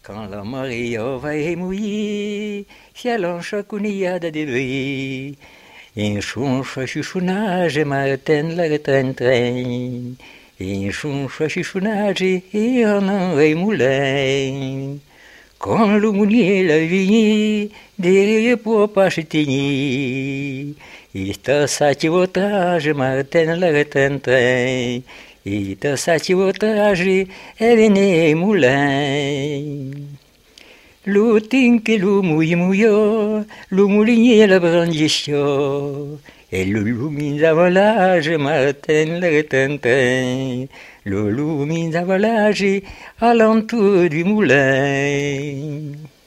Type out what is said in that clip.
Quand la marée va mouiller, si elle en chacounia de bruit, un chonche chuchonage, Martin la train-train, un chonche chuchonage, et un moulin. Quand le mounier la vigne, derrière pour pas chétigner, il t'a sati votage, Martin la train-train, il t'a sati votage, et venez moulin. Lo tinque lo mouillot, lo moulinier la brandissio, et le lumine d'avalage, Martin le tintin, le lumine d'avalage, alentour du moulin.